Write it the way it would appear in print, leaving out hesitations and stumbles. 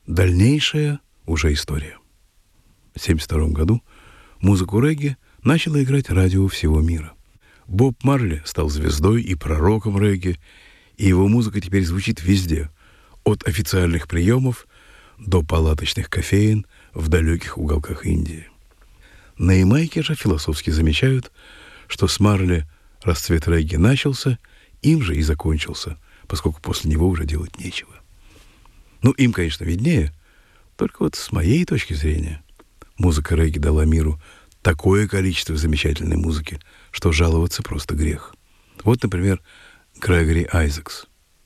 Дальнейшая уже история. В 1972 году музыку регги начало играть радио всего мира. Боб Марли стал звездой и пророком регги, и его музыка теперь звучит везде, от официальных приемов до палаточных кофеен в далеких уголках Индии. На Ямайке же философски замечают, что с Марли расцвет регги начался, им же и закончился, поскольку после него уже делать нечего. Ну, им, конечно, виднее, только вот с моей точки зрения музыка регги дала миру такое количество замечательной музыки, что жаловаться просто грех. Вот, например, Грегори Айзекс.